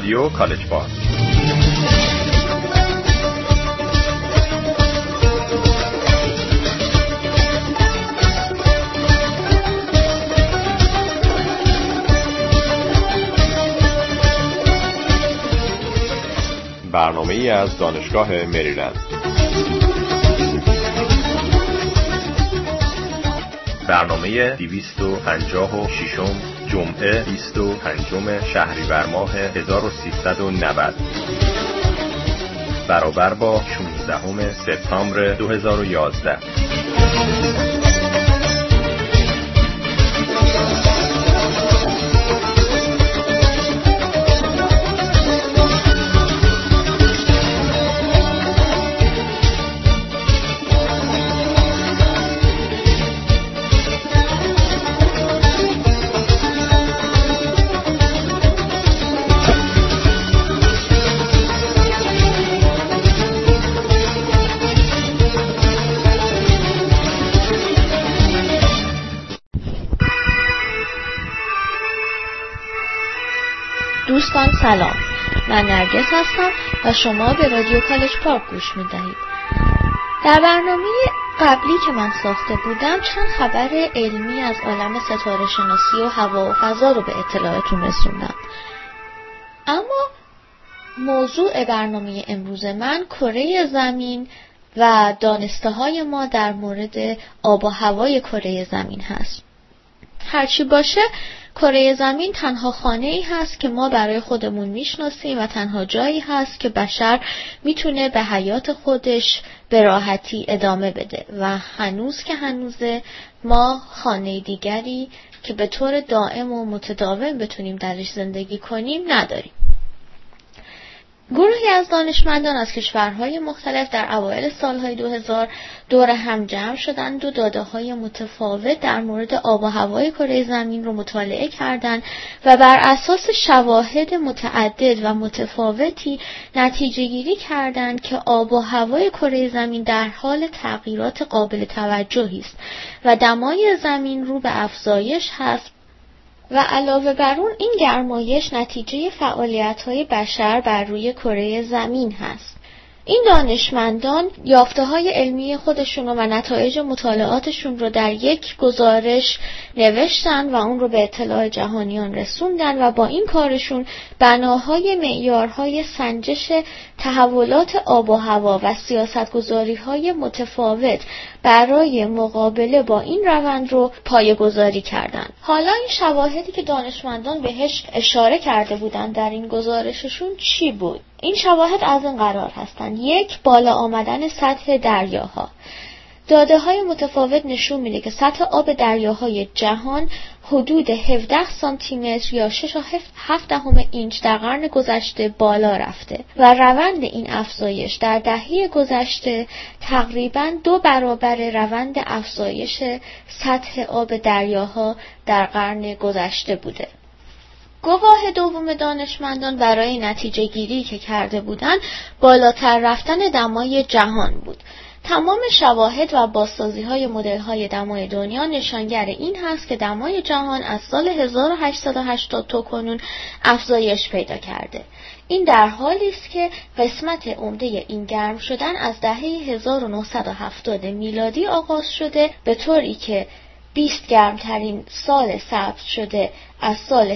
رادیو کالج پارک. برنامه‌ای از دانشگاه مریلند. برنامه 256 جمعه 25 شهریور ماه 1390 برابر با 16 سپتامبر 2011. دوستان سلام، من نرگس هستم و شما به رادیو کالج پارک گوش میدهید. در برنامه قبلی که من ساخته بودم چند خبر علمی از عالم ستاره شناسی و هوا و فضا رو به اطلاعتون رسوندم. اما موضوع برنامه امروز من کره زمین و دانسته های ما در مورد آب و هوای کره زمین هست. هرچی باشه کره زمین تنها خانه‌ای هست که ما برای خودمون میشناسیم و تنها جایی هست که بشر میتونه به حیات خودش به راحتی ادامه بده و هنوز که هنوزه ما خانه دیگری که به طور دائم و متداوم بتونیم درش زندگی کنیم نداریم. گروهی از دانشمندان از کشورهای مختلف در اوایل سالهای 2000 دور هم جمع شدند و داده‌های متفاوت در مورد آب و هوای کره زمین رو مطالعه کردند و بر اساس شواهد متعدد و متفاوتی نتیجه گیری کردند که آب و هوای کره زمین در حال تغییرات قابل توجهی است و دمای زمین رو به افزایش هست و علاوه بر اون این گرمایش نتیجه فعالیت‌های بشر بر روی کره زمین هست. این دانشمندان یافته‌های علمی خودشون و نتایج مطالعاتشون رو در یک گزارش نوشتن و اون رو به اطلاع جهانیان رسوندن و با این کارشون بناهای معیارهای سنجش تحولات آب و هوا و سیاستگذاری‌های متفاوت برای مقابله با این روند رو پایه‌گذاری کردند. حالا این شواهدی که دانشمندان بهش اشاره کرده بودند در این گزارششون چی بود؟ این شواهد از این قرار هستند: 1. بالا آمدن سطح دریاها. داده‌های متفاوت نشون میده که سطح آب دریاهای جهان حدود 17 سانتی متر یا 6.7 اینچ در قرن گذشته بالا رفته و روند این افزایش در دهه گذشته تقریباً 2 برابر روند افزایش سطح آب دریاها در قرن گذشته بوده. گواه دوم دانشمندان برای نتیجه گیری که کرده بودند بالاتر رفتن دمای جهان بود. تمام شواهد و بازسازی‌های مدل‌های دمای دنیا نشانگر این هست که دمای جهان از سال 1880 تا کنون افزایش پیدا کرده. این در حالی است که قسمت عمده این گرم شدن از دهه 1970 میلادی آغاز شده، به طوری که 20 گرمترین سال ثبت شده از سال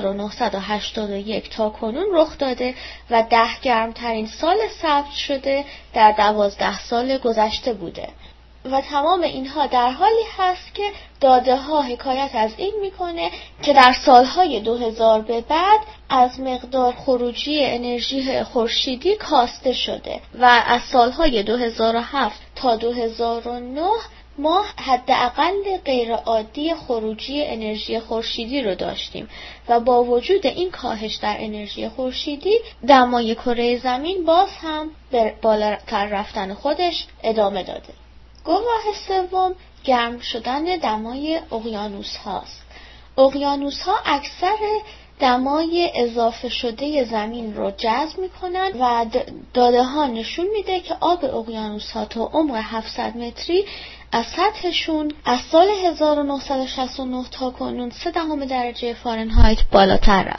1981 تا کنون رخ داده و 10 گرمترین سال ثبت شده در 12 سال گذشته بوده و تمام اینها در حالی هست که داده ها حکایت از این میکنه که در سالهای 2000 به بعد از مقدار خروجی انرژی خورشیدی کاسته شده و از سالهای 2007 تا 2009 ما حداقل غیرعادی خروجی انرژی خورشیدی رو داشتیم و با وجود این کاهش در انرژی خورشیدی دمای کره زمین باز هم به بالاتر رفتن خودش ادامه داده. گواه سوم گرم شدن دمای اقیانوس هاست. اقیانوس ها اکثر دمای اضافه شده زمین رو جذب میکنن و داده ها نشون میده که آب اقیانوس ها تا عمق 700 متری از سطحشون از سال 1969 تا کنون 0.3 درجه فارنهایت بالاتر رفته.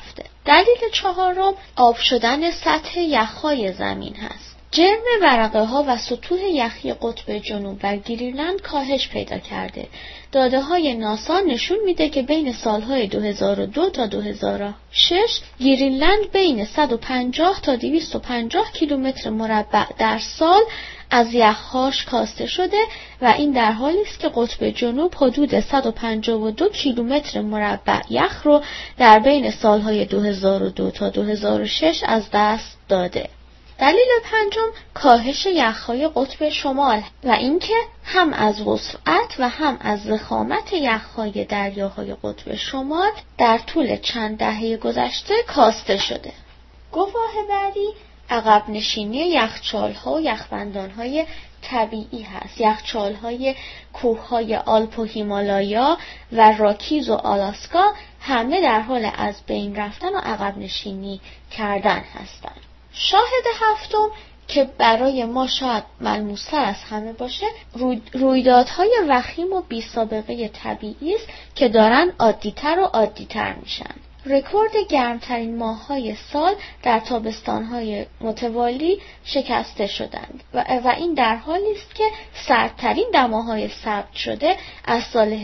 دلیل چهارم آب شدن سطح یخ‌های زمین هست. جرم ورقه ها و سطوح یخی قطب جنوب و گرینلند کاهش پیدا کرده. داده های ناسا نشون میده که بین سالهای 2002 تا 2006 گرینلند بین 150 تا 250 کیلومتر مربع در سال از یخهاش کاسته شده و این در حالی است که قطب جنوب حدود 152 کیلومتر مربع یخ رو در بین سالهای 2002 تا 2006 از دست داده. دلیل پنجم کاهش یخ‌های قطب شمال و اینکه هم از وسعت و هم از ضخامت یخ‌های دریاهای قطب شمال در طول چند دهه گذشته کاسته شده. گواه بعدی عقب نشینی یخچال‌ها و یخبندان‌های طبیعی هست. یخچال‌های کوه‌های آلپ و هیمالایا و راکیز و آلاسکا همه در حال از بین رفتن و عقب نشینی کردن هستند. شاهد هفتم که برای ما شاید ملموس‌تر از همه باشه رویدادهای وخیم و بی سابقه طبیعی است که دارن عادی‌تر و عادی‌تر میشن. رکورد گرمترین ماه‌های سال در تابستان‌های متوالی شکسته شدند و این در حالی است که سردترین دماهای ثبت شده از سال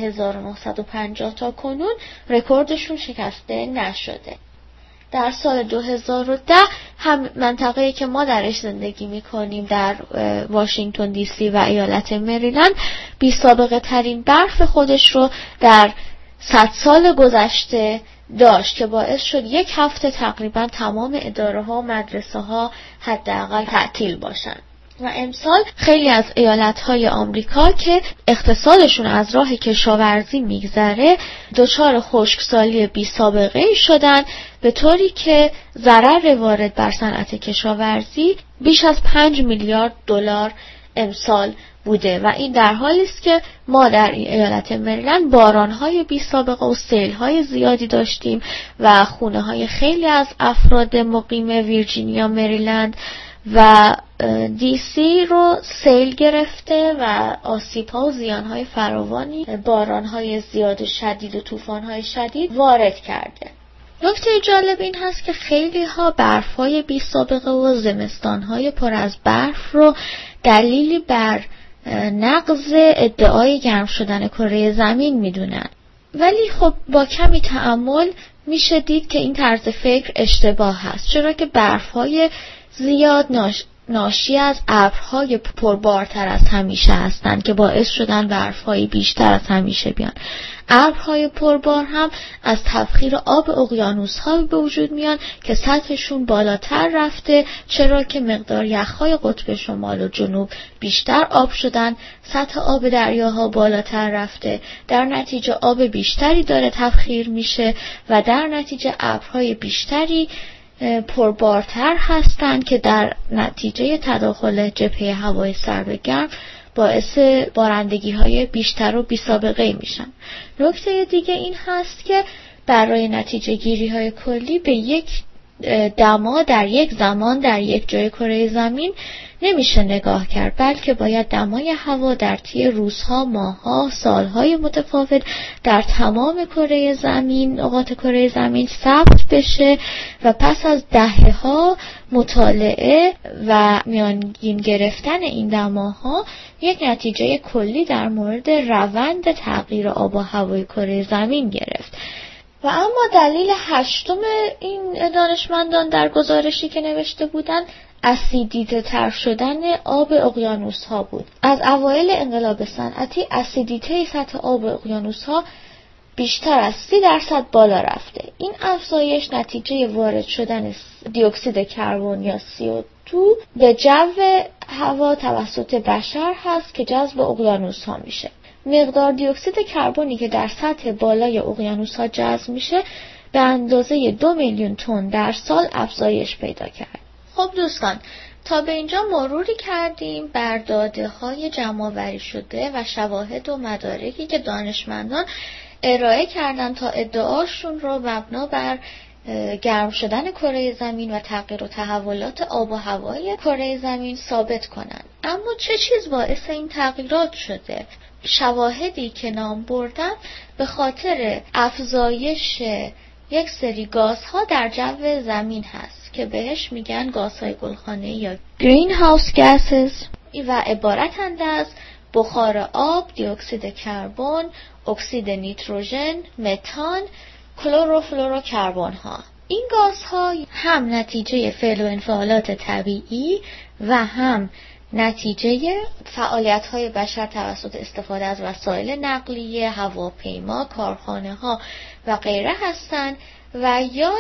1950 تا کنون رکوردشون شکسته نشده. در سال 2010 هم منطقه‌ای که ما درش زندگی می‌کنیم در واشنگتن دی سی و ایالت مریلند بی سابقه ترین برف خودش رو در 100 سال گذشته داشت که باعث شد یک هفته تقریبا تمام اداره‌ها و مدرسه‌ها حداقل تعطیل باشن. و امسال خیلی از ایالت‌های آمریکا که اقتصادشون از راه کشاورزی میگذره دچار خشکسالی بی سابقه شدن، به طوری که ضرر وارد بر صنعت کشاورزی بیش از 5 میلیارد دلار امسال بوده و این در حالی است که ما در ایالت مریلند باران‌های بی سابقه و سیل‌های زیادی داشتیم و خونه‌های خیلی از افراد مقیم ویرجینیا، مریلند و دی سی رو سیل گرفته و آسیب‌ها و زیان‌های فراوانی باران‌های زیاد شدید و طوفان‌های شدید وارد کرده. نکته جالب این هست که خیلی ها برف‌های بی سابقه و زمستان‌های پر از برف رو دلیلی بر نقض ادعای گرم شدن کره زمین میدونن، ولی خب با کمی تأمل میشه دید که این طرز فکر اشتباه هست، چرا که برف‌های زیاد ناشی از ابرهای پربارتر از همیشه هستند که باعث شدن برف‌های بیشتر از همیشه بیان. ابرهای پربار هم از تبخیر آب اقیانوس‌ها به وجود میان که سطحشون بالاتر رفته، چرا که مقدار یخ‌های قطب شمال و جنوب بیشتر آب شدن، سطح آب دریاها بالاتر رفته، در نتیجه آب بیشتری داره تبخیر میشه و در نتیجه ابرهای بیشتری پربارتر هستند که در نتیجه تداخل جبهه هوای سرد و گرم باعث بارندگی‌های بیشتر و بی‌سابقه میشن. نکته دیگه این هست که برای نتیجه گیری‌های کلی به یک دما در یک زمان در یک جای کره زمین نمیشه نگاه کرد، بلکه باید دمای هوا در طی روزها، ماه‌ها، سالهای متفاوت در تمام کره زمین، نقاط کره زمین ثبت بشه و پس از دهه‌ها مطالعه و میانگین گرفتن این دماها یک نتیجه کلی در مورد روند تغییر آب و هوای کره زمین گرفت. و اما دلیل هشتم این دانشمندان در گزارشی که نوشته بودند اسیدیته تر شدن آب اقیانوس ها بود. از اوایل انقلاب صنعتی اسیدیته سطح آب اقیانوس ها بیشتر از 30% بالا رفته. این افزایش نتیجه وارد شدن دی اکسید کربن یا CO2 به جو هوا توسط بشر هست که جذب اقیانوس ها میشه. مقدار دی اکسید کربنی که در سطح بالای اقیانوس ها جذب میشه به اندازه 2 میلیون تن در سال افزایش پیدا کرد. خب دوستان، تا به اینجا مروری کردیم بر داده‌های جمع‌آوری شده و شواهد و مدارکی که دانشمندان ارائه کردن تا ادعاشون رو مبنا بر گرم شدن کره زمین و تغییر و تحولات آب و هوای کره زمین ثابت کنن. اما چه چیز باعث این تغییرات شده؟ شواهدی که نام بردم به خاطر افزایش یک سری گازها در جو زمین هست که بهش میگن گازهای گلخانه‌ای یا greenhouse gases و عبارتند از بخار آب، دی اکسید کربن، اکسید نیتروژن، متان، کلروفلوروکربن ها. این گازها هم نتیجه فعل و انفعالات طبیعی و هم نتیجه فعالیت‌های بشر توسط استفاده از وسایل نقلیه، هواپیما، کارخانه‌ها و غیره هستند و یا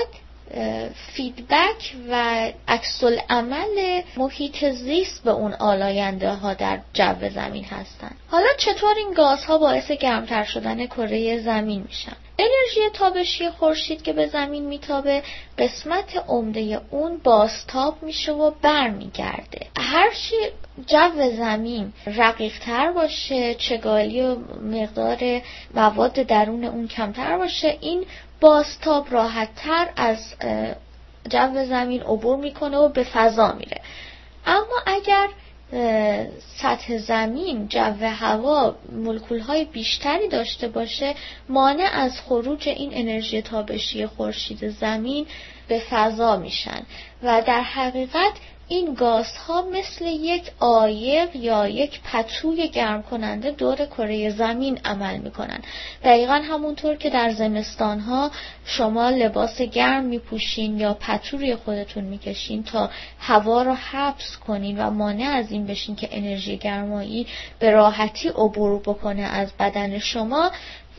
فیدبک و عکس‌العمل محیط زیست به اون آلاینده ها در جو زمین هستند. حالا چطور این گازها باعث گرمتر شدن کره زمین میشن؟ انرژی تابشی خورشید که به زمین میتابه قسمت عمده اون بازتاب میشه و برمیگرده. هرچی جو زمین رقیق‌تر باشه، چگالی و مقدار مواد درون اون کمتر باشه، این بازتاب راحت‌تر از جو زمین عبور میکنه و به فضا میره. اما اگر سطح زمین، جو هوا مولکول‌های بیشتری داشته باشه، مانع از خروج این انرژی تابشی خورشید زمین به فضا میشن و در حقیقت این گازها مثل یک عایق یا یک پتوی گرم کننده دور کره زمین عمل میکنن. دقیقاً همونطور که در زمستانها شما لباس گرم میپوشین یا پتو روی خودتون میکشین تا هوا رو حبس کنین و مانع از این بشین که انرژی گرمایی به راحتی عبور بکنه از بدن شما،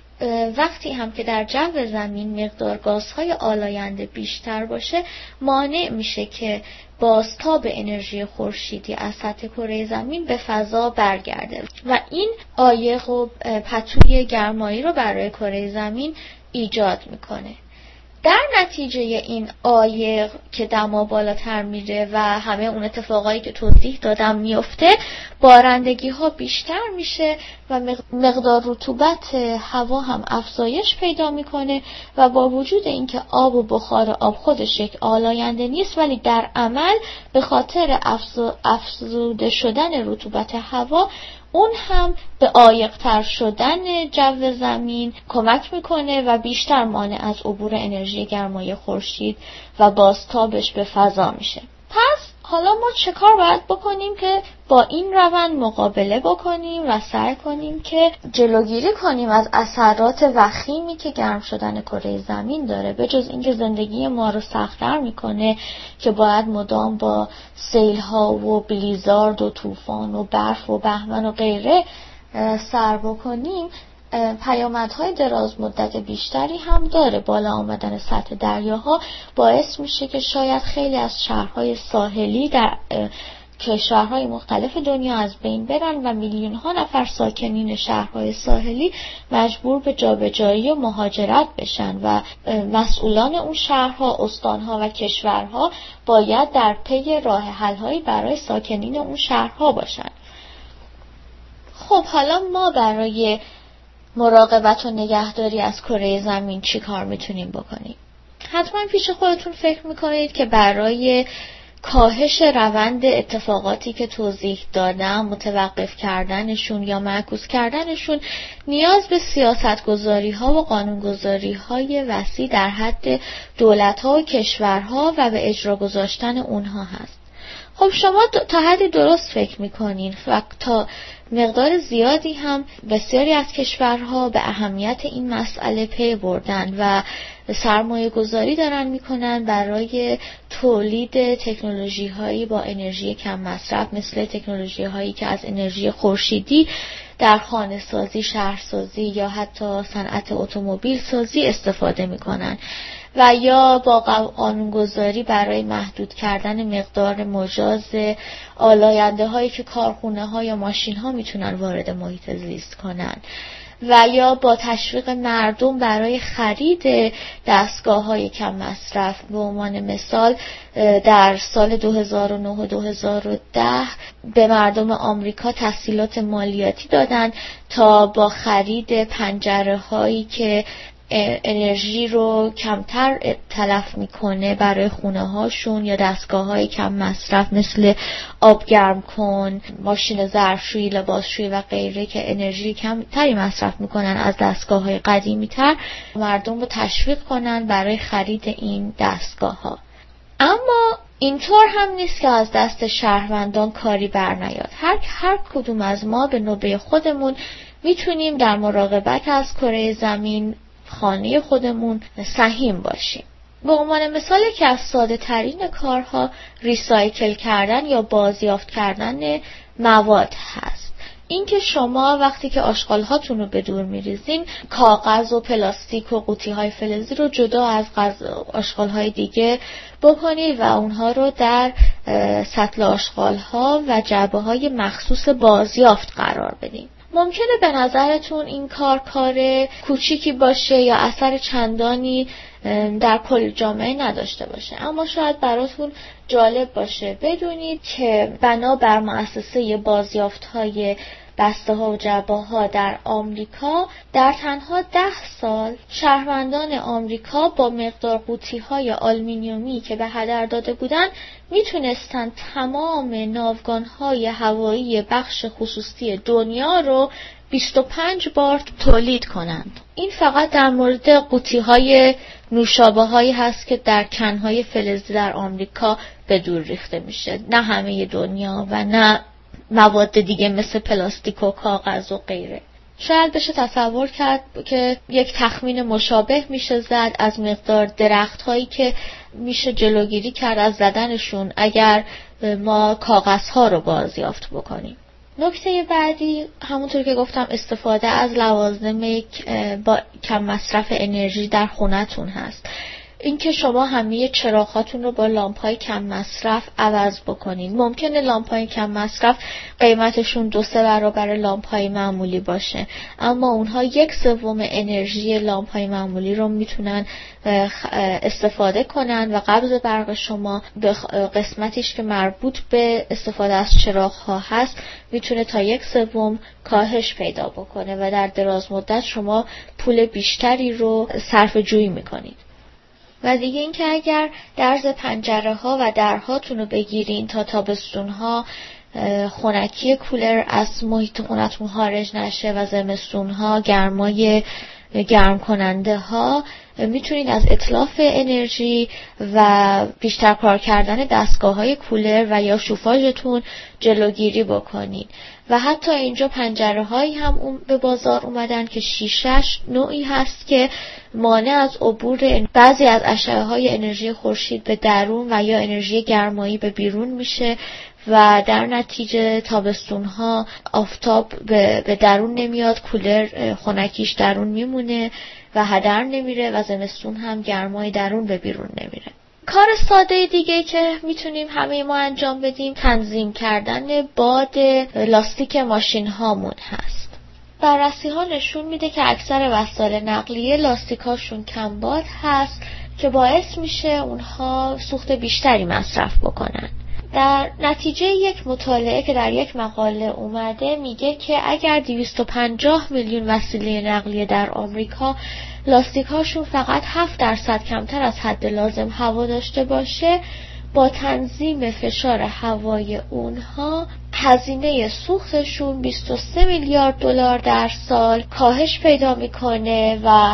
وقتی هم که در جو زمین مقدار گازهای آلاینده بیشتر باشه، مانع میشه که بازتاب انرژی خورشیدی از سطح کره زمین به فضا برگرده و این عایق و پتوی گرمایی رو برای کره زمین ایجاد میکنه. در نتیجه این عایق که دما بالاتر میره و همه اون اتفاقایی که توضیح دادم میفته، بارندگی ها بیشتر میشه و مقدار رطوبت هوا هم افزایش پیدا میکنه و با وجود اینکه آب و بخار آب خودش یک آلاینده نیست، ولی در عمل به خاطر افزوده شدن رطوبت هوا اون هم به عایق‌تر شدن جو زمین کمک میکنه و بیشتر مانع از عبور انرژی گرمای خورشید و بازتابش به فضا میشه. پس حالا ما چه کار باید بکنیم که با این روند مقابله بکنیم و سعی کنیم که جلوگیری کنیم از اثرات وخیمی که گرم شدن کره زمین داره؟ به جز اینکه زندگی ما رو سخت‌تر میکنه که باید مدام با سیل‌ها و بلیزارد و طوفان و برف و بهمن و غیره سر بکنیم، پیامدهای دراز مدت بیشتری هم داره. بالا آمدن سطح دریاها باعث میشه که شاید خیلی از شهرهای ساحلی در کشورهای مختلف دنیا از بین برن و میلیون ها نفر ساکنین شهرهای ساحلی مجبور به جابجایی و مهاجرت بشن و مسئولان اون شهرها، استانها و کشورها باید در پی راه حل‌هایی برای ساکنین اون شهرها باشن. خب حالا ما برای مراقبت و نگهداری از کره زمین چی کار میتونیم بکنیم؟ حتما پیش خودتون فکر میکنید که برای کاهش روند اتفاقاتی که توضیح دادم، متوقف کردنشون یا معکوس کردنشون، نیاز به سیاستگذاری ها و قانونگذاری های وسیع در حد دولت ها و کشورها و به اجرا گذاشتن اونها هست. خب شما تا حدی درست فکر میکنین و تا مقدار زیادی هم بسیاری از کشورها به اهمیت این مسئله پی بردن و سرمایه گذاری دارن میکنن برای تولید تکنولوژی هایی با انرژی کم مصرف، مثل تکنولوژی هایی که از انرژی خورشیدی در خانه سازی، شهرسازی یا حتی صنعت اتومبیل سازی استفاده میکنن و یا با قانونگذاری برای محدود کردن مقدار مجاز آلاینده هایی که کارخونه ها یا ماشین ها میتونن وارد محیط زیست کنن و یا با تشویق مردم برای خرید دستگاه های کم مصرف. به عنوان مثال در سال 2009 و 2010 به مردم آمریکا تسهیلات مالیاتی دادن تا با خرید پنجره هایی که انرژی رو کمتر تلف میکنه برای خونه هاشون یا دستگاه های کم مصرف مثل آب گرم کن، ماشین ظرفشویی، لباسشویی و غیره که انرژی کمتری مصرف میکنن از دستگاه های قدیمی تر، مردم رو تشویق کنن برای خرید این دستگاه ها. اما اینطور هم نیست که از دست شهروندان کاری بر نیاد. هر کدوم از ما به نوبه خودمون میتونیم در مراقبت از کره زمین، خانه خودمون سهیم باشیم. به عنوان مثال که از ساده ترین کارها ریسایکل کردن یا بازیافت کردن مواد هست. این که شما وقتی که آشغال هاتون رو به دور میریزین، کاغذ و پلاستیک و قوطی های فلزی رو جدا از آشغال های دیگه بکنید و اونها رو در سطل آشغال ها و جعبه های مخصوص بازیافت قرار بدین. ممکنه به نظرتون این کار کوچیکی باشه یا اثر چندانی در کل جامعه نداشته باشه، اما شاید براتون جالب باشه بدونید که بنابر مؤسسه بازیافت‌های بسته ها و جعبه ها در آمریکا در تنها 10 سال شهروندان آمریکا با مقدار قوطی های آلومینیومی که به هدر داده بودن میتونستن تمام ناوگان های هوایی بخش خصوصی دنیا رو 25 بار تولید کنند. این فقط در مورد قوطی های نوشابه هایی هست که در کنهای فلزی در آمریکا به دور ریخته میشه، نه همه دنیا و نه مواد دیگه مثل پلاستیک و کاغذ و غیره. شاید بشه تصور کرد که یک تخمین مشابه میشه زد از مقدار درخت هایی که میشه جلوگیری کرد از زدنشون اگر ما کاغذ ها رو بازیافت بکنیم. نکته بعدی همونطور که گفتم استفاده از لوازم با کم مصرف انرژی در خونتون هست. اینکه شما همه چراغاتون رو با لامپ‌های کم مصرف عوض بکنین. ممکنه لامپ‌های کم مصرف قیمتشون 2-3 برابر لامپ‌های معمولی باشه، اما اونها 1/3 انرژی لامپ‌های معمولی رو میتونن استفاده کنن و قبض برق شما به قسمتیش که مربوط به استفاده از چراغ‌ها هست میتونه تا 1/3 کاهش پیدا بکنه و در دراز مدت شما پول بیشتری رو صرفه‌جویی میکنید. و دیگه این که اگر درز پنجره ها و درهاتون رو بگیرین تا تابستون ها خنکی کولر از محیط خونتون خارج نشه و زمستون ها گرمای گرم کننده ها، میتونید از اتلاف انرژی و بیشتر کار کردن دستگاه های کولر و یا شوفاژتون جلوگیری بکنید. و حتی اینجا پنجره هایی هم به بازار اومدن که شیشش نوعی هست که مانع از عبور بعضی از اشعه های انرژی خورشید به درون و یا انرژی گرمایی به بیرون میشه و در نتیجه تابستون ها آفتاب به درون نمیاد، کولر خنکیش درون میمونه و هدر نمیره و زمستون هم گرمای درون به بیرون نمیره. کار ساده دیگه که میتونیم همه ما انجام بدیم تنظیم کردن باد لاستیک ماشین هامون هست. بررسی ها نشون میده که اکثر وسایل نقلیه لاستیک هاشون کم باد هست که باعث میشه اونها سوخت بیشتری مصرف بکنن. در نتیجه یک مطالعه که در یک مقاله اومده میگه که اگر 250 میلیون وسیله نقلیه در آمریکا لاستیک هاشون فقط 7% کمتر از حد لازم هوا داشته باشه، با تنظیم فشار هوای اونها هزینه سوختشون 23 میلیارد دلار در سال کاهش پیدا میکنه و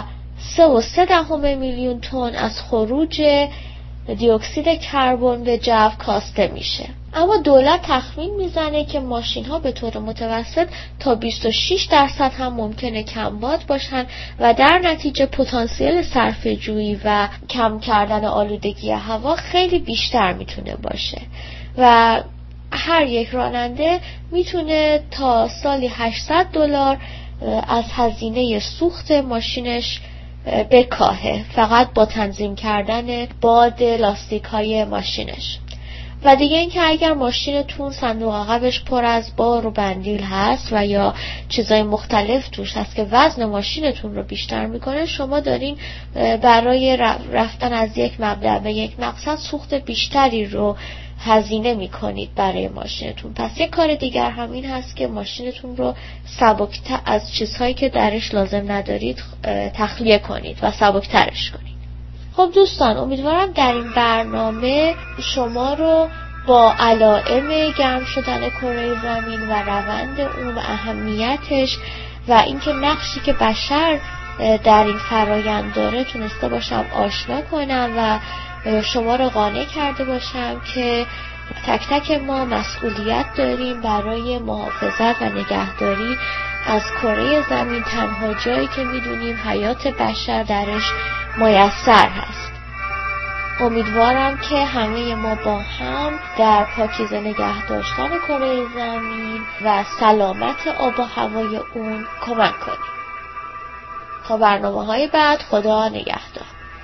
3.3 میلیون تن از خروج دی اکسید کربن به جو کاسته میشه. اما دولت تخمین میزنه که ماشین ها به طور متوسط تا 26% هم ممکنه کم باد باشن و در نتیجه پتانسیل صرفه جویی و کم کردن آلودگی هوا خیلی بیشتر میتونه باشه و هر یک راننده میتونه تا سالی $800 از هزینه سوخت ماشینش بکاهه فقط با تنظیم کردن باد لاستیک های ماشینش. و دیگه این که اگر ماشینتون صندوق عقبش پر از بار و بندیل هست و یا چیزای مختلف توش هست که وزن ماشینتون رو بیشتر میکنه، شما دارین برای رفتن از یک مبدأ به یک مقصد سوخت بیشتری رو هزینه میکنید برای ماشینتون. پس یک کار دیگر همین هست که ماشینتون رو سبکتر از چیزهایی که درش لازم ندارید تخلیه کنید و سبکترش کنید. خب دوستان، امیدوارم در این برنامه شما رو با علائم گرم شدن کره زمین و روند اون و اهمیتش و اینکه نقشی که بشر در این فرایند داره تونسته باشم آشنا کنم و شما رو قانع کرده باشم که تک تک ما مسئولیت داریم برای محافظت و نگهداری از کره زمین، تنها جایی که میدونیم حیات بشر درش میسر هست. امیدوارم که همه ما با هم در پاکیزه نگه داشتن کره زمین و سلامت آب و هوای اون کمک کنیم. تا برنامه‌های بعد، خدا نگهدار.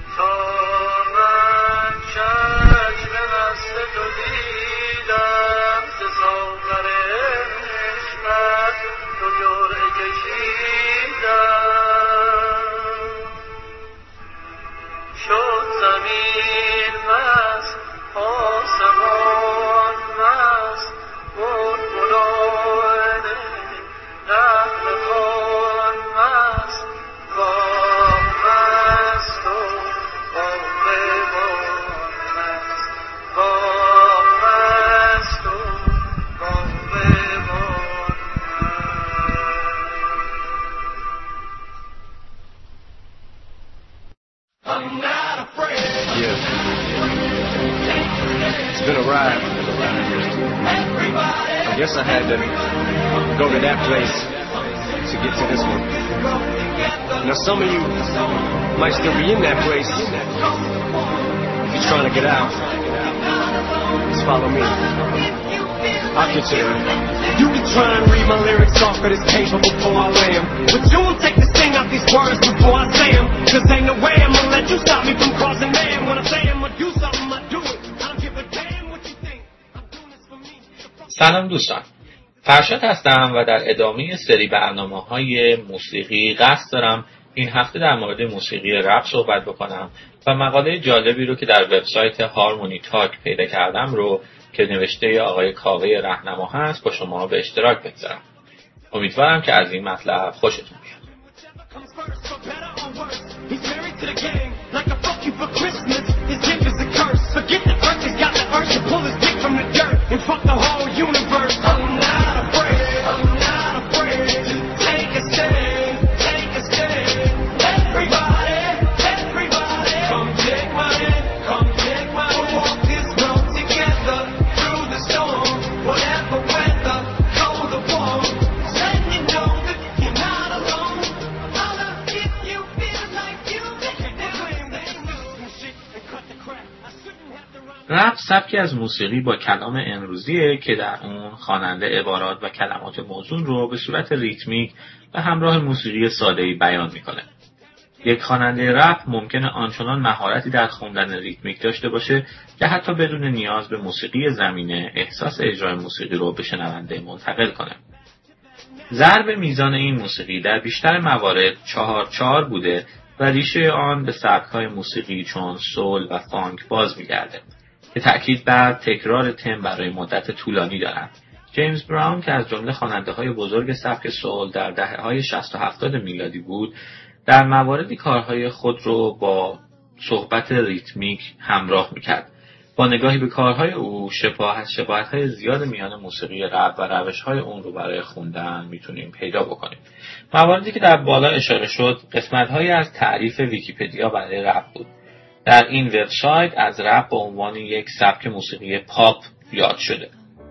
I guess I had to go to that place to get to this one. Now some of you might still be in that place. If you're trying to get out, just follow me. I'll get you there. You can try and read my lyrics off of this paper before I lay them, but you won't take the sting out these words before I say them. Cause ain't no way I'm gonna let you stop me from crossing man. When I say I'm gonna do something, I do it. I don't give a damn what you think. I'm doing this for me. سلام دوستان، فرشاد هستم و در ادامه سری برنامه‌های موسیقی قصد دارم این هفته در مورد موسیقی رپ صحبت بکنم و مقاله جالبی رو که در وبسایت هارمونی تاک پیدا کردم رو که نوشته آقای کاوه رهنما هست با شما به اشتراک بگذارم. امیدوارم که از این مطلب خوشتون بیاد. رپ سبکی از موسیقی با کلام امروزیه که در اون خواننده عبارات و کلمات موزون رو به صورت ریتمیک و همراه موسیقی ساده‌ای بیان میکنه. یک خواننده رپ ممکنه آنچنان مهارتی در خوندن ریتمیک داشته باشه که حتی بدون نیاز به موسیقی زمینه احساس اجرای موسیقی رو به شنونده منتقل کنه. ضرب میزان این موسیقی در بیشتر موارد 4/4 بوده و ریشه آن به سبک‌های موسیقی چون سول و فانک باز می‌گرده که تأکید بر تکرار تم برای مدت طولانی دارند. جیمز براون که از جمله خواننده‌های بزرگ سبک سول در دهه‌های 60 و 70 میلادی بود، در مواردی کارهای خود رو با صحبت ریتمیک همراه می‌کرد. با نگاهی به کارهای او شباهت‌های زیاد میان موسیقی رپ و روش‌های اون رو برای خوندن میتونیم پیدا بکنیم. مواردی که در بالا اشاره شد قسمت‌هایی از تعریف ویکی‌پدیا برای رپ بود. در این وبسایت از رپ به عنوان یک سبک موسیقی پاپ یاد شده.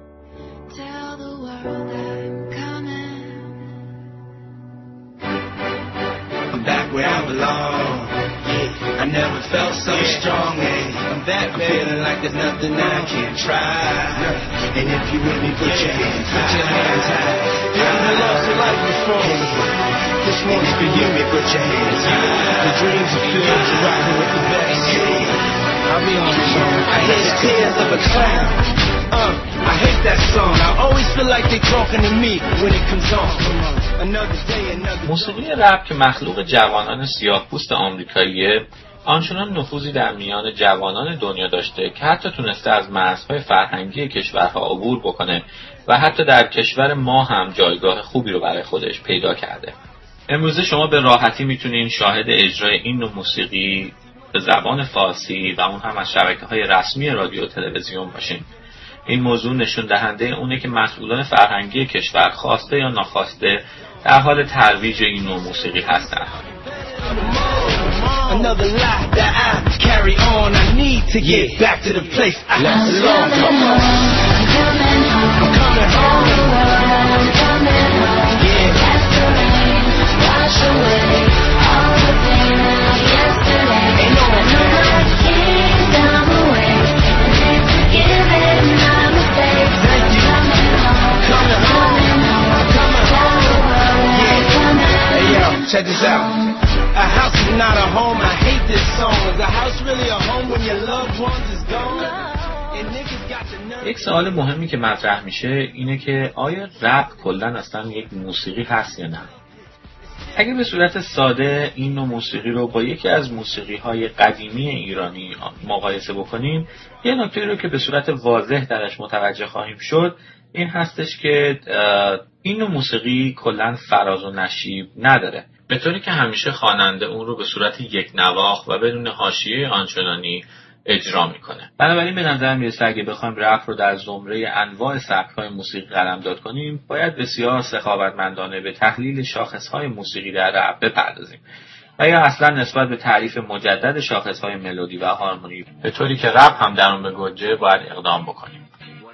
I never felt so strong, I'm that I'm feeling like there's nothing I can't try. And if you with me, put your hands high. Haven't lost a life before. This one's for you, me put your hands high. The dreams are filled, you're rocking with the best. I'll be on the song. I hear the tears of a clown. I hate that song. I always feel like they talking to me when it comes on. Another day, another. موسیقی رپ که مخلوق جوانان سیاه‌پوست آمریکاییه آنچنان نفوذی در میان جوانان دنیا داشته که حتی تونسته از مرزهای فرهنگی کشورها عبور بکنه و حتی در کشور ما هم جایگاه خوبی رو برای خودش پیدا کرده. امروزه شما به راحتی میتونین شاهد اجرای این نوع موسیقی به زبان فارسی و اون هم از شبکه‌های رسمی رادیو و تلویزیون باشین. این موضوع نشون دهنده اونه که مسئولان فرهنگی کشور خواسته یا ناخواسته در حال ترویج این نوع موسیقی هستند. Another lie that I carry on. I need to get back to the place I belong. Come on, I'm coming home. I'm coming home. Yeah. As the rain wash away all the pain of yesterday. Ain't no my kingdom away. And forgiven my mistakes. Thank you. Coming home. Yeah. Hey yo, check this out. A house is not a home. I hate this song. Is a house really a home when your loved ones is gone? And niggas got the nerve. یک سوال مهمی که مطرح میشه اینه که آیا رپ کلاً اصلا یک موسیقی هست یا نه؟ اگه به صورت ساده این نوع موسیقی رو با یکی از موسیقی‌های قدیمی ایرانی مقایسه بکنیم، یه نکته رو که به صورت واضح درش متوجه خواهیم شد این هستش که این نوع موسیقی کلاً فراز و نشیب نداره، به طوری که همیشه خواننده اون رو به صورت یک نواخت و بدون حاشیه آنچنانی اجرا میکنه. بنابراین به نظر میرسه اگه بخوایم رپ رو در زمره انواع سبک‌های موسیقی قلمداد کنیم، باید بسیار سخاوتمندانه به تحلیل شاخص‌های موسیقی در رپ بپردازیم و یا اصلا نسبت به تعریف مجدد شاخص‌های ملودی و هارمونی، به طوری که رپ هم در اون به گوجه باید اقدام بکنیم.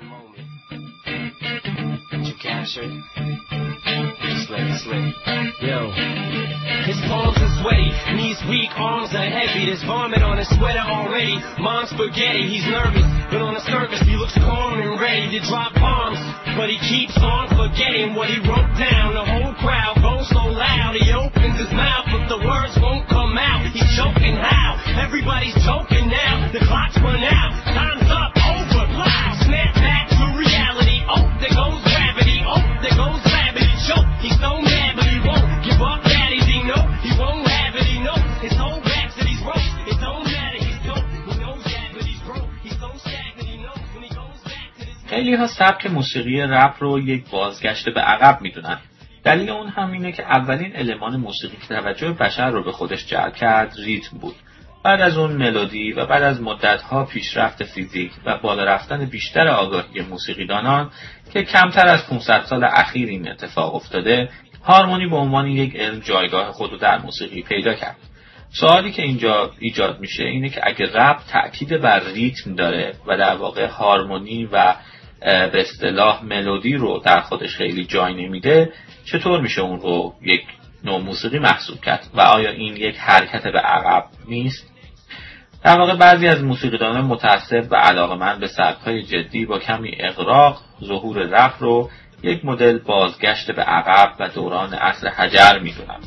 His palms are sweaty, knees weak, arms are heavy. There's vomit on his sweater already. Mom's spaghetti, he's nervous, but on the surface he looks calm and ready to drop bombs. But he keeps on forgetting what he wrote down. The whole crowd goes so loud, he opens his mouth, but the words won't come out. He's choking how? Everybody's choking now. The clock's run out, time's up, over, loud. Snap back to reality. Oh, there goes gravity. Oh, there goes gravity. Choke, he's so mad, but he won't give up. Daddy's he know he won't have it. He knows his whole back that he's broke. It don't matter, he's dope. He knows that, but he's broke. He's so stagnant. He knows when he goes back to this. خیلی ها سبک موسیقی رپ رو یک بازگشت به عقب میدونن. دلیل اون هم اینه که اولین المان موسیقی که توجه بشر رو به خودش جلب کرد ریتم بود. بعد از اون ملودی و بعد از مدت‌ها پیشرفت فیزیک و بالا رفتن بیشتر آگاهی موسیقیدانان که کمتر از 500 سال اخیر این اتفاق افتاده، هارمونی به عنوان یک علم جایگاه خود رو در موسیقی پیدا کرد. سوالی که اینجا ایجاد میشه اینه که اگه رپ تأکید بر ریتم داره و در واقع هارمونی و به اصطلاح ملودی رو در خودش خیلی جای نمیده، چطور میشه اون رو یک نوع موسیقی محسوب کرد و آیا این یک حرکت به عقب نیست؟ در واقع بعضی از موسیقیدانان متعصب و علاقه‌مند به سبک‌های جدی با کمی اغراق ظهور رپ رو یک مدل بازگشت به عقب و دوران عصر حجر میدونن.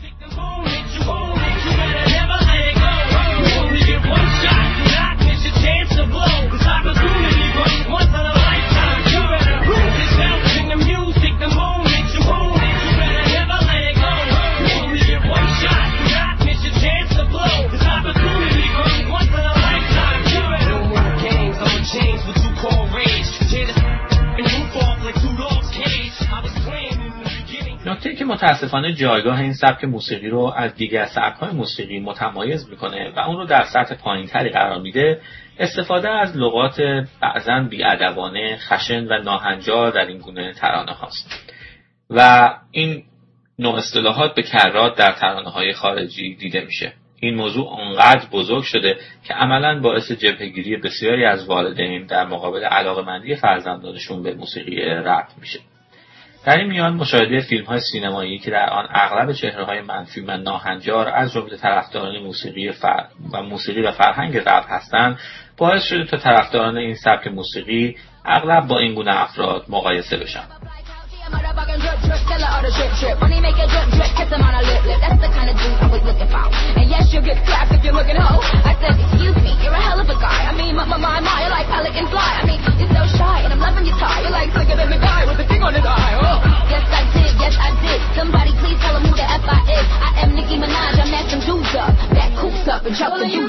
نکته که متاسفانه جایگاه این سبک موسیقی رو از دیگر سبک‌های موسیقی متمایز میکنه و اون رو در سطح پایین‌تری قرار میده، استفاده از لغات بعضاً بی‌ادبانه، خشن و ناهنجار در این گونه ترانه هاست و این نوع اصطلاحات به کرات در ترانه‌های خارجی دیده میشه. این موضوع اونقدر بزرگ شده که عملاً باعث جبهه‌گیری بسیاری از والدین در مقابل علاقه‌مندی فرزندانشون به موسیقی رپ میشه. در این میان مشاهده فیلم‌های سینمایی که در آن اغلب چهره‌های منفی و ناهنجار از جمله طرفداران موسیقی و فرهنگ رپ هستند، باعث شده تا طرفداران این سبک موسیقی اغلب با این گونه افراد مقایسه بشن. Motherfucking drip, drip, killer or the strip, strip. Money make a drip, drip, kiss him on a lip, lip. That's the kind of dude I was looking for. And yes, you'll get slapped if you're looking hoe. I said, excuse me, you're a hell of a guy. I mean, my, you're like pelican fly. I mean, you're so shy, and I'm loving your tie. You're like slicker than the guy with the thing on his eye. Oh. Yes, I did. Somebody please tell him who the F I is. I am Nicki Minaj, I'm messing dudes up. That coops up and chuck the dudes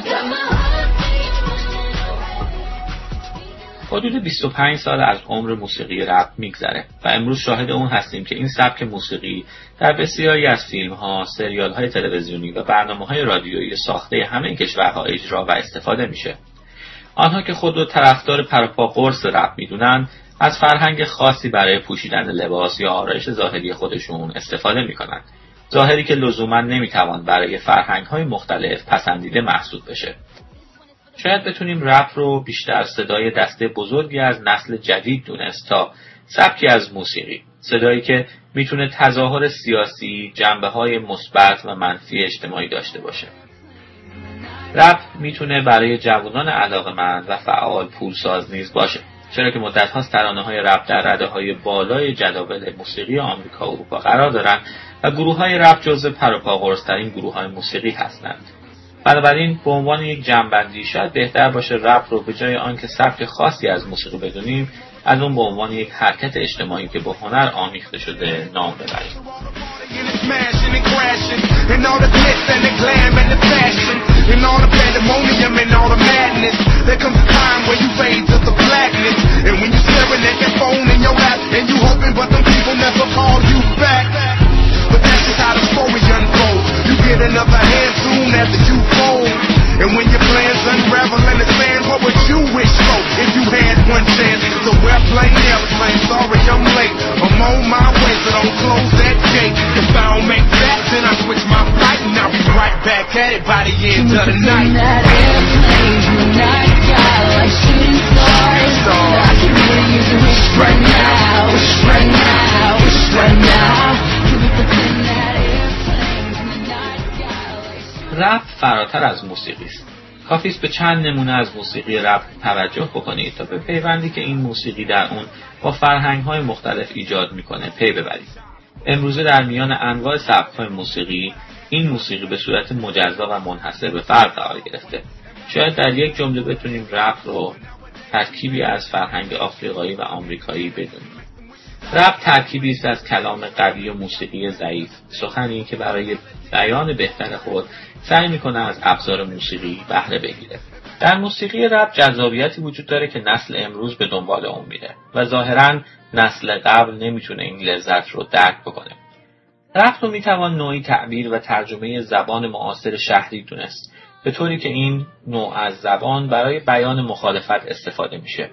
حدود 25 سال از عمر موسیقی رپ میگذره و امروز شاهد اون هستیم که این سبک موسیقی در بسیاری از فیلم‌ها، سریال‌های تلویزیونی و برنامه‌های رادیویی ساخته همه کشورها اجرا و استفاده میشه. آنها که خود رو طرفدار پروپا قرص رپ میدونن، از فرهنگ خاصی برای پوشیدن لباس یا آرایش ظاهری خودشون استفاده میکنن. ظاهری که لزوما نمیتوان برای فرهنگ‌های مختلف پسندیده محسوب بشه. شاید بتونیم رپ رو بیشتر صدای دسته بزرگی از نسل جدید دونست تا سبکی از موسیقی، صدایی که میتونه تظاهر سیاسی، جنبه‌های مثبت و منفی اجتماعی داشته باشه. رپ میتونه برای جوانان علاقه‌مند و فعال پولساز نیز باشه، چرا که مدت‌هاست ترانه‌های رپ در رده‌های بالای جدول موسیقی آمریکا و اروپا قرار دارن و گروه‌های رپ جزو پروپاقرص‌ترین گروه‌های موسیقی هستند. بنابراین به عنوان یک جمع‌بندی شاید بهتر باشه رپ رو به جای آنکه سبک خاصی از موسیقی بدونیم، از اون به عنوان یک حرکت اجتماعی که با هنر آمیخته شده نام ببریم. But that's just how the story unfolds. You get another hand soon after you fold. And when your plans unravel and expand, what would you wish for if you had one chance? So airplane, sorry I'm late. I'm on my way, so don't close that gate. If I don't make that, then I switch my flight and I'll be right back at it by the end of the night. That airplane tonight, got like shooting stars. I can really use a wish right now, wish right now, wish right now. رپ فراتر از موسیقی است. کافی است به چند نمونه از موسیقی رپ توجه بکنید تا به پیوندی که این موسیقی در اون با فرهنگ‌های مختلف ایجاد می‌کنه پی ببرید. امروزه در میان انواع سبک‌های موسیقی، این موسیقی به صورت مجزا و منحصر به فرد قرار گرفته. شاید در یک جمله بتونیم رپ رو ترکیبی از فرهنگ آفریقایی و آمریکایی بدونیم. رپ ترکیبی است از کلام قوی و موسیقی ضعیف، سخنی که برای بیان بهتر خود سعی میکنه از ابزار موسیقی بهره بگیره. در موسیقی رپ جذابیتی وجود داره که نسل امروز به دنبال اون میره و ظاهراً نسل قبل نمیتونه این لذت رو درک بکنه. رپ رو میتوان نوعی تعبیر و ترجمه زبان معاصر شهری دونست، به طوری که این نوع از زبان برای بیان مخالفت استفاده میشه.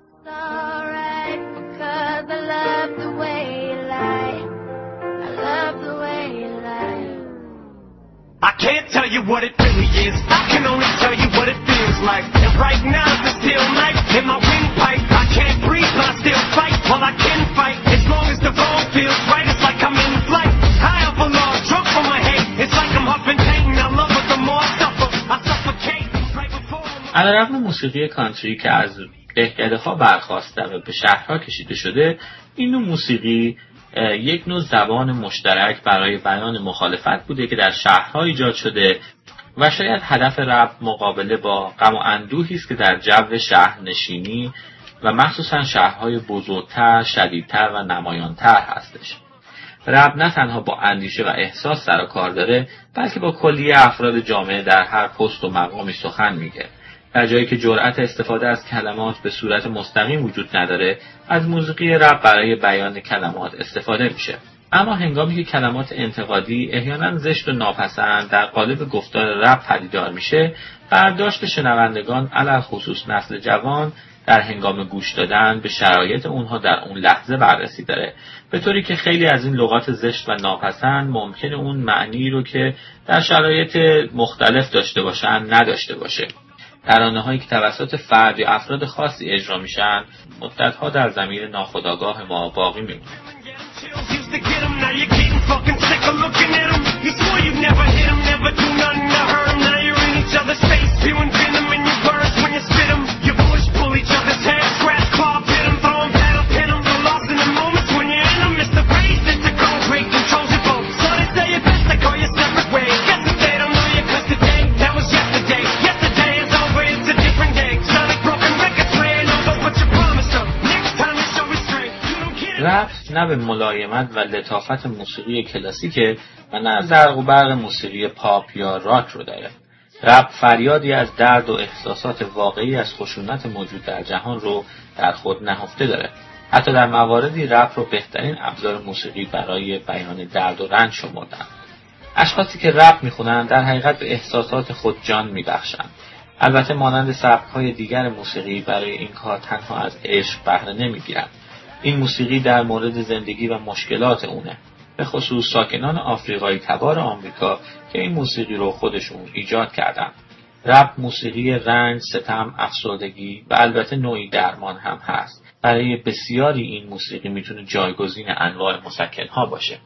I can't tell you what it really is. I can only tell you what it feels like. And right now it's a steel knife in my windpipe. I can't breathe, but I still fight. Well, I can fight as long as the road feels right. It's like I'm in flight, high up aloft, drunk from my head. It's like I'm huffing pain. I love it the more I suffer. I suffocate right before. علیرغم موسیقی کانتری که از دهکده‌ها برخواسته و به شهرها کشیده شده، این نوع موسیقی یک نوع زبان مشترک برای بیان مخالفت بوده که در شهرها ایجاد شده و شاید هدف رپ مقابله با غم و اندوهی است که در جو شهرنشینی و مخصوصا شهرهای بزرگتر، شدیدتر و نمایانتر هستش. رپ نه تنها با اندیشه و احساس سر و کار داره، بلکه با کلیه افراد جامعه در هر پست و مقامی سخن میگه. در جایی که جرأت استفاده از کلمات به صورت مستقیم وجود نداره، از موسیقی رپ برای بیان کلمات استفاده میشه. اما هنگامی که کلمات انتقادی احیانا زشت و ناپسند در قالب گفتار رپ پدیدار میشه، برداشت شنوندگان علاوه خصوص نسل جوان در هنگام گوش دادن به شرایط اونها در اون لحظه بررسی داره، به طوری که خیلی از این لغات زشت و ناپسند ممکنه اون معنی رو که در شرایط مختلف داشته باشن نداشته باشه. ترانه‌هایی که توسط فرد یا افراد خاصی اجرا میشن مدت‌ها در ضمیر ناخودآگاه ما باقی میمونه. رپ نه به ملایمت و لطافت موسیقی کلاسیکه و نه زرق و برق موسیقی پاپ یا راک رو داره. رپ فریادی از درد و احساسات واقعی از خشونت موجود در جهان رو در خود نهفته داره. حتی در مواردی رپ رو بهترین ابزار موسیقی برای بیان درد و رنج شمردن. اشخاصی که رپ میخونن در حقیقت به احساسات خود جان میبخشن. البته مانند سبک‌های دیگر موسیقی برای این کار تنها از عشق بهره نمیگیرن. این موسیقی در مورد زندگی و مشکلات اونه، به خصوص ساکنان آفریقای تبار آمریکا که این موسیقی رو خودشون ایجاد کردن. رپ موسیقی رنج، ستم، افسردگی و البته نوعی درمان هم هست. برای بسیاری این موسیقی میتونه جایگزین انواع مسکن‌ها باشه.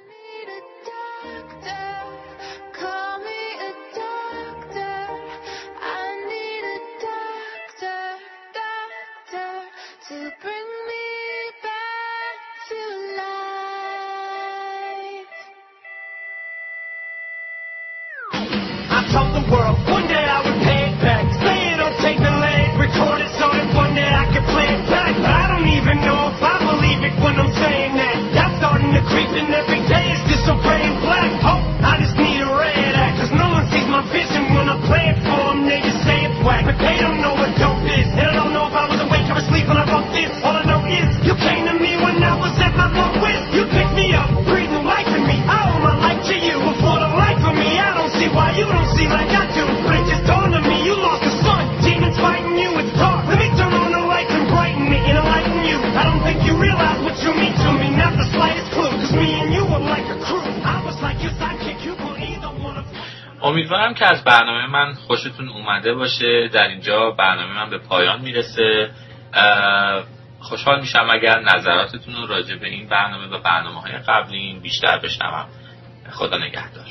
امیدوارم که از برنامه من خوشتون اومده باشه. در اینجا برنامه من به پایان میرسه. خوشحال میشم اگر نظراتتون رو راجع به این برنامه و برنامه‌های قبلی بیشتر بشنوم. خدا نگهدار.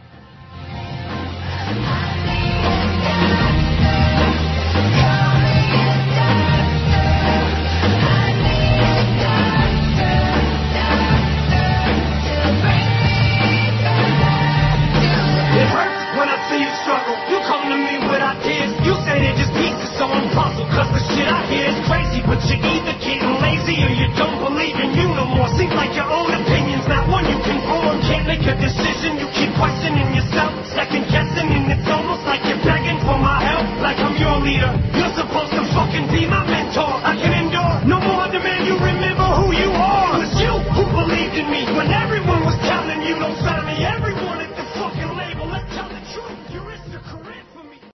Cause the shit I hear is crazy, but you're either getting lazy or you don't believe in you no more. Seems like your own opinion's not one you can form. Can't make a decision, you keep questioning yourself, second guessing.